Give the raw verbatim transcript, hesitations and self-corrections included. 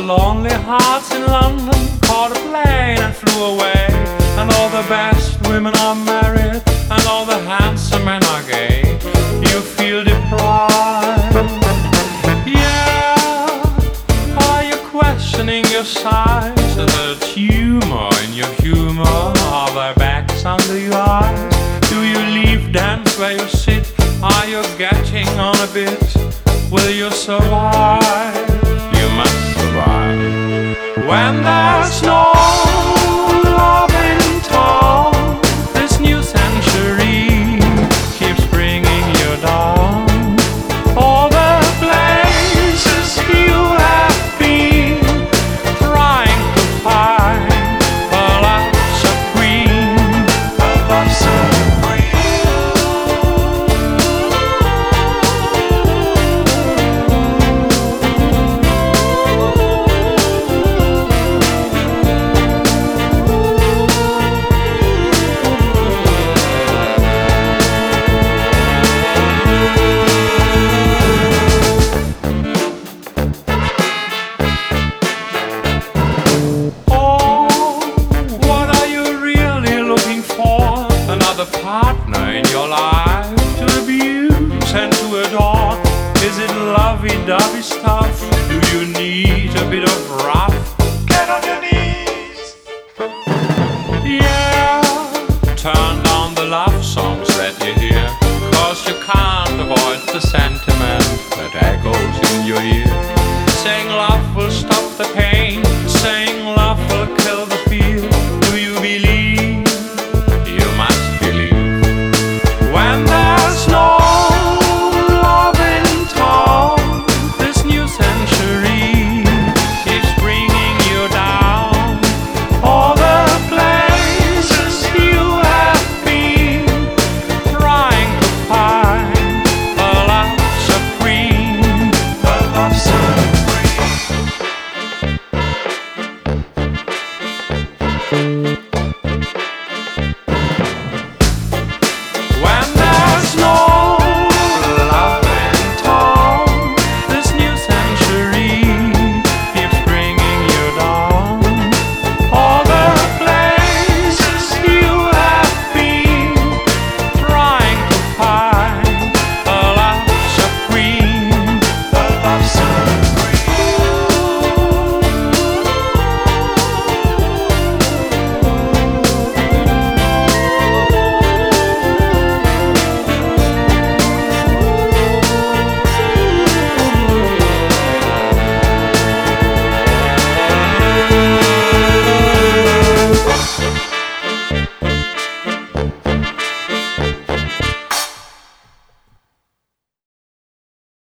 lonely hearts in London caught a plane and flew away. And all the best women are married, and all the handsome men are gay. You feel deprived. Yeah, are you questioning your size? Is there a tumor in your humor? Are there bags under your eyes? Do you leave dance where you sit? Are you getting on a bit? Will you survive? You must survive. When there's no love in town, this new century keeps bringing you down. All the places you have been, trying to find a love supreme, a love supreme. Partner in your life to abuse and to adore. Is it lovey-dovey stuff? Do you need a bit of rough? Get on your knees. Yeah, turn down the love songs that you hear, 'cause you can't avoid the sentiment.